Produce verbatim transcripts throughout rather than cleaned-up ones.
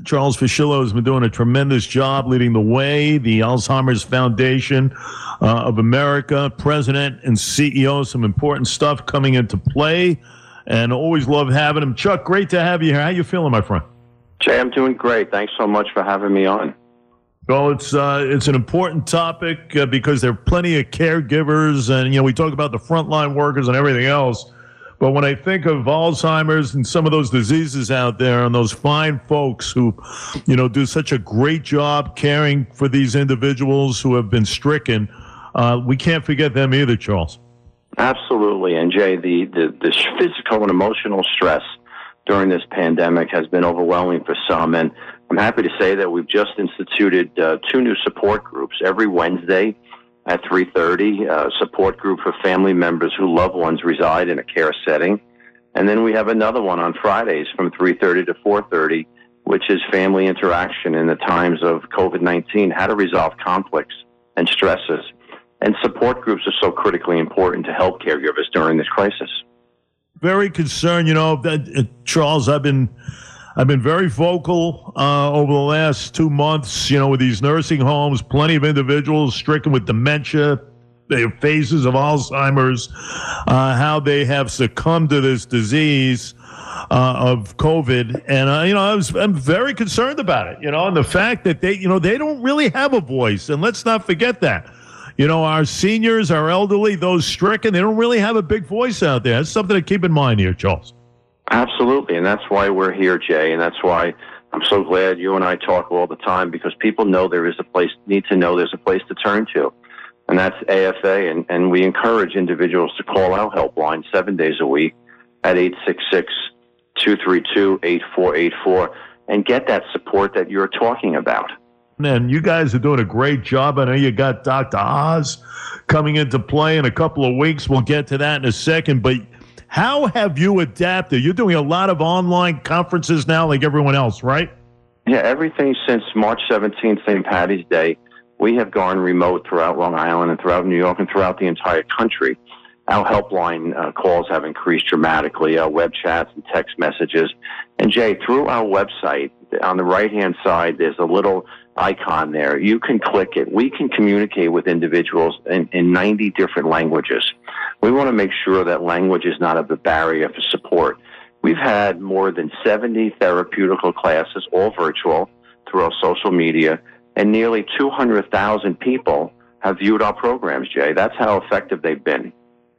Charles Fischillo has been doing a tremendous job leading the way. The Alzheimer's Foundation uh, of America, president and C E O, some important stuff coming into play. And always love having him. Chuck, great to have you here. How you feeling, my friend? Jay, I'm doing great. Thanks so much for having me on. Well, it's uh, it's an important topic uh, because there are plenty of caregivers, and you know we talk about the frontline workers and everything else. But when I think of Alzheimer's and some of those diseases out there, and those fine folks who, you know, do such a great job caring for these individuals who have been stricken, uh, we can't forget them either, Charles. Absolutely, and Jay, the, the the physical and emotional stress during this pandemic has been overwhelming for some, and I'm happy to say that we've just instituted uh, two new support groups every Wednesday at three thirty, a support group for family members whose loved ones reside in a care setting. And then we have another one on Fridays from three thirty to four thirty, which is family interaction in the times of COVID nineteen, how to resolve conflicts and stresses. And support groups are so critically important to help caregivers during this crisis. Very concerned, you know, that, uh, Charles, I've been... I've been very vocal uh, over the last two months, you know, with these nursing homes, plenty of individuals stricken with dementia, they have phases of Alzheimer's, uh, how they have succumbed to this disease uh, of COVID. And, uh, you know, I was, I'm very concerned about it, you know, and the fact that they, you know, they don't really have a voice. And let's not forget that. You know, our seniors, our elderly, those stricken, they don't really have a big voice out there. That's something to keep in mind here, Charles. Absolutely, and that's why we're here, Jay, and that's why I'm so glad you and I talk all the time, because people know there is a place, need to know there's a place to turn to, and that's A F A, and, and we encourage individuals to call our helpline seven days a week at eight six six, two three two, eight four eight four and get that support that you're talking about. And you guys are doing a great job. I know you got Doctor Oz coming into play in a couple of weeks. We'll get to that in a second, but how have you adapted? You're doing a lot of online conferences now like everyone else, right? Yeah, everything since March seventeenth, Saint Patty's Day, we have gone remote throughout Long Island and throughout New York and throughout the entire country. Our helpline uh, calls have increased dramatically, our web chats and text messages. And Jay, through our website, on the right-hand side, there's a little icon there. You can click it. We can communicate with individuals in, in ninety different languages. We want to make sure that language is not a barrier for support. We've had more than seventy therapeutical classes, all virtual, through our social media, and nearly two hundred thousand people have viewed our programs, Jay. That's how effective they've been.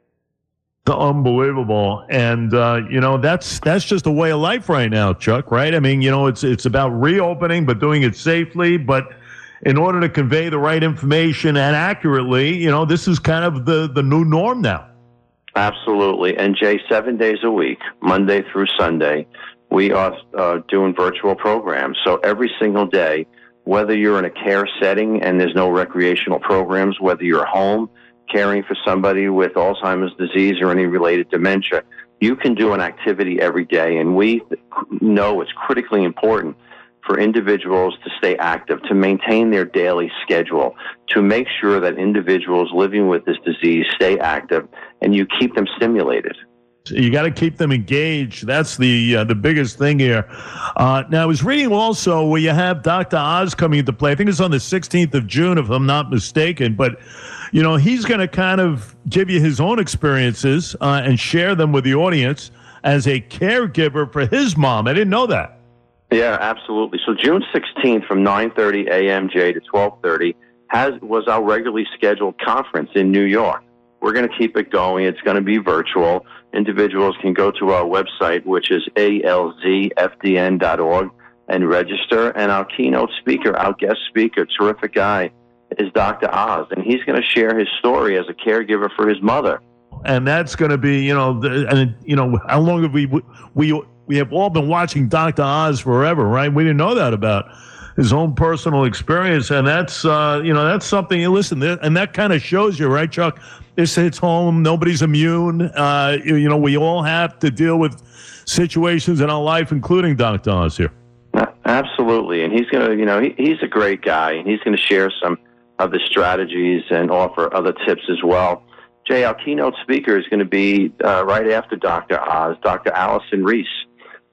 Unbelievable. And, uh, you know, that's that's just a way of life right now, Chuck, right? I mean, you know, it's it's about reopening, but doing it safely. But in order to convey the right information and accurately, you know, this is kind of the, the new norm now. Absolutely. And, Jay, seven days a week, Monday through Sunday, we are uh, doing virtual programs. So every single day, whether you're in a care setting and there's no recreational programs, whether you're home, caring for somebody with Alzheimer's disease or any related dementia, you can do an activity every day. And we know it's critically important for individuals to stay active, to maintain their daily schedule, to make sure that individuals living with this disease stay active and you keep them stimulated. You got to keep them engaged. That's the uh, the biggest thing here. Uh, now, I was reading also where you have Doctor Oz coming into play. I think it's on the sixteenth of June, if I'm not mistaken. But, you know, he's going to kind of give you his own experiences uh, and share them with the audience as a caregiver for his mom. I didn't know that. Yeah, absolutely. So June sixteenth from nine thirty a.m., Jay, to twelve thirty has was our regularly scheduled conference in New York. We're going to keep it going. It's going to be virtual. Individuals can go to our website, which is A L Z F D N dot org, and register. And our keynote speaker, our guest speaker, terrific guy, is Doctor Oz. And he's going to share his story as a caregiver for his mother. And that's going to be, you know, the, and you know, how long have we, we, we have all been watching Doctor Oz forever, right? We didn't know that about his own personal experience. And that's, uh, you know, that's something, you listen, and that kind of shows you, right, Chuck? This hits home. Nobody's immune. Uh, you, you know, we all have to deal with situations in our life, including Doctor Oz here. Absolutely. And he's going to, you know, he, he's a great guy, and he's going to share some of the strategies and offer other tips as well. Jay, our keynote speaker is going to be uh, right after Doctor Oz, Doctor Allison Reese,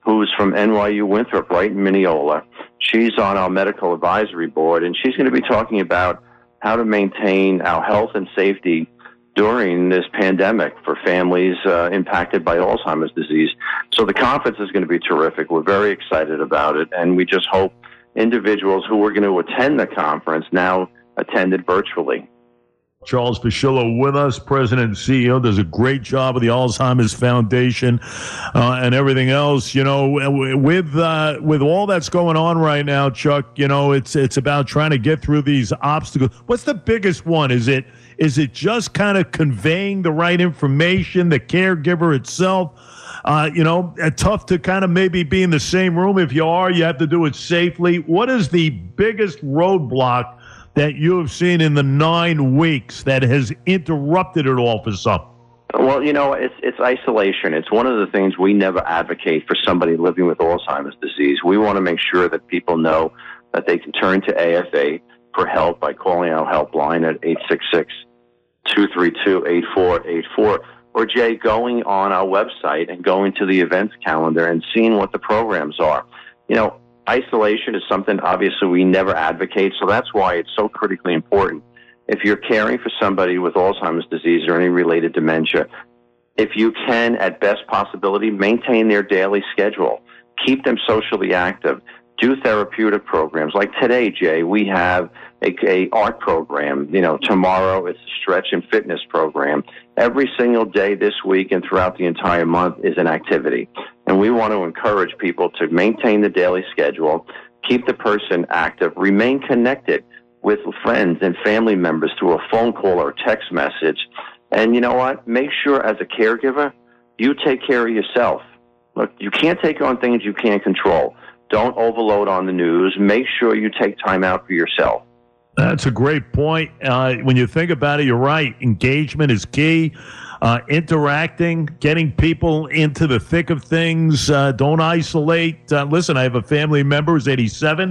who's from N Y U Winthrop, right in Mineola. She's on our medical advisory board, and she's going to be talking about how to maintain our health and safety during this pandemic for families uh, impacted by Alzheimer's disease. So the conference is going to be terrific. We're very excited about it, and we just hope individuals who were going to attend the conference now attend it virtually. Charles Fuschillo with us, President and C E O, does a great job with the Alzheimer's Foundation uh, and everything else. You know, with uh, with all that's going on right now, Chuck, you know, it's it's about trying to get through these obstacles. What's the biggest one? Is it is it just kind of conveying the right information, the caregiver itself? Uh, you know, tough to kind of maybe be in the same room. If you are, you have to do it safely. What is the biggest roadblock that you have seen in the nine weeks that has interrupted it all for some? Well, you know, it's it's isolation. It's one of the things we never advocate for somebody living with Alzheimer's disease. We want to make sure that people know that they can turn to A F A for help by calling our helpline at eight six six, two three two, eight four eight four, or, Jay, going on our website and going to the events calendar and seeing what the programs are. You know, isolation is something, obviously, we never advocate, so that's why it's so critically important. If you're caring for somebody with Alzheimer's disease or any related dementia, if you can, at best possibility, maintain their daily schedule. Keep them socially active. Do therapeutic programs. Like today, Jay, we have a, a art program. You know, tomorrow it's a stretch and fitness program. Every single day this week and throughout the entire month is an activity. And we want to encourage people to maintain the daily schedule, keep the person active, remain connected with friends and family members through a phone call or text message. And you know what? Make sure as a caregiver, you take care of yourself. Look, you can't take on things you can't control. Don't overload on the news. Make sure you take time out for yourself. That's a great point. Uh, when you think about it, you're right. Engagement is key. Uh, interacting, getting people into the thick of things. Uh, don't isolate. Uh, listen, I have a family member who's eighty-seven,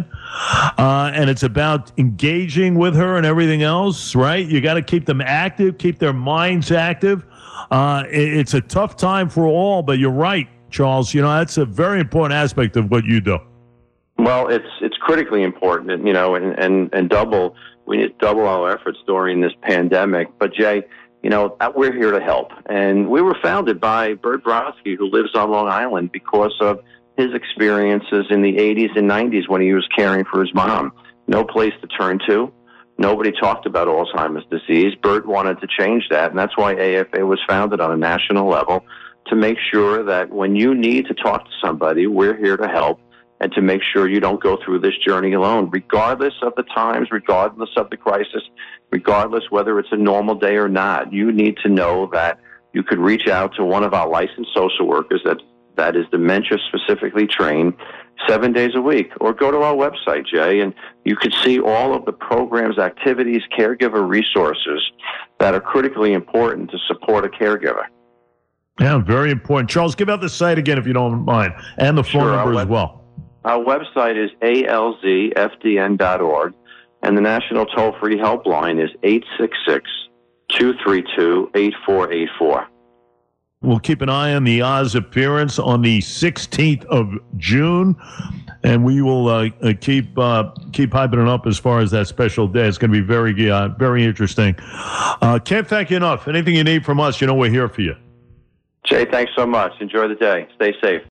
uh, and it's about engaging with her and everything else, right? You got to keep them active, keep their minds active. Uh, it, it's a tough time for all, but you're right, Charles. You know, that's a very important aspect of what you do. Well, it's it's critically important, and, you know, and, and, and double, we need to double our efforts during this pandemic. But, Jay, you know, we're here to help. And we were founded by Bert Brodsky, who lives on Long Island, because of his experiences in the eighties and nineties when he was caring for his mom. No place to turn to. Nobody talked about Alzheimer's disease. Bert wanted to change that, and that's why A F A was founded on a national level, to make sure that when you need to talk to somebody, we're here to help, and to make sure you don't go through this journey alone, regardless of the times, regardless of the crisis, regardless whether it's a normal day or not. You need to know that you could reach out to one of our licensed social workers that that is dementia specifically trained seven days a week, or go to our website, Jay, and you could see all of the programs, activities, caregiver resources that are critically important to support a caregiver. Yeah, very important. Charles, give out the site again if you don't mind, and the phone Sure, number web- as well. Our website is A L Z F D N dot org, and the national toll-free helpline is eight six six, two three two, eight four eight four. We'll keep an eye on the Oz appearance on the sixteenth of June, and we will uh, uh, keep uh, keep hyping it up as far as that special day. It's going to be very, uh, very interesting. Uh, can't thank you enough. Anything you need from us, you know we're here for you. Jay, thanks so much. Enjoy the day. Stay safe.